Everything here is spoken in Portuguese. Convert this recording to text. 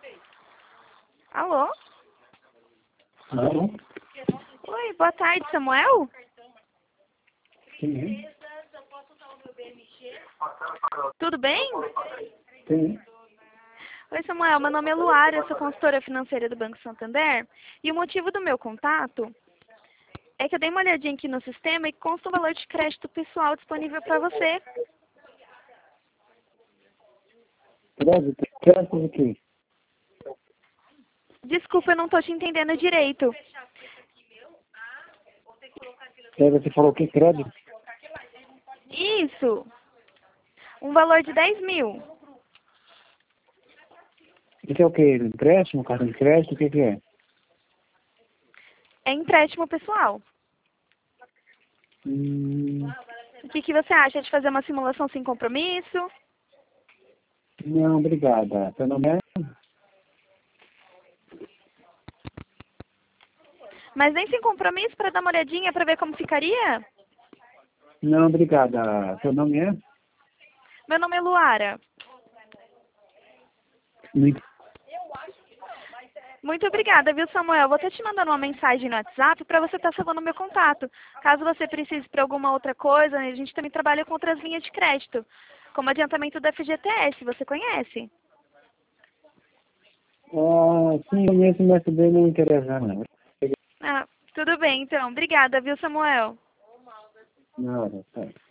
Alô? Alô? Oi, boa tarde, Samuel? Sim. Tudo bem? Sim. Oi, Samuel, meu nome é Luara, eu sou consultora financeira do Banco Santander. E o motivo do meu contato é que eu dei uma olhadinha aqui no sistema e consta um valor de crédito pessoal disponível para você. Crédito do quê? Desculpa, eu não estou te entendendo direito. Você falou que crédito? Isso, um valor de 10 mil. Isso é o quê? Empréstimo, cartão de crédito, o que é? É empréstimo pessoal. Hum, O que você acha de fazer uma simulação sem compromisso? não, obrigada. Seu nome é? Mas nem sem compromisso para dar uma olhadinha para ver como ficaria? Não, obrigada. Seu nome é? Meu nome é Luara. Muito. Muito obrigada, viu, Samuel? Vou até te mandando uma mensagem no WhatsApp para você estar salvando o meu contato. Caso você precise para alguma outra coisa, a gente também trabalha com outras linhas de crédito, como adiantamento da FGTS, você conhece? Ah, sim, conheço, mas também não interessa, não. Ah, tudo bem, então. Obrigada, viu, Samuel? Nada, tá.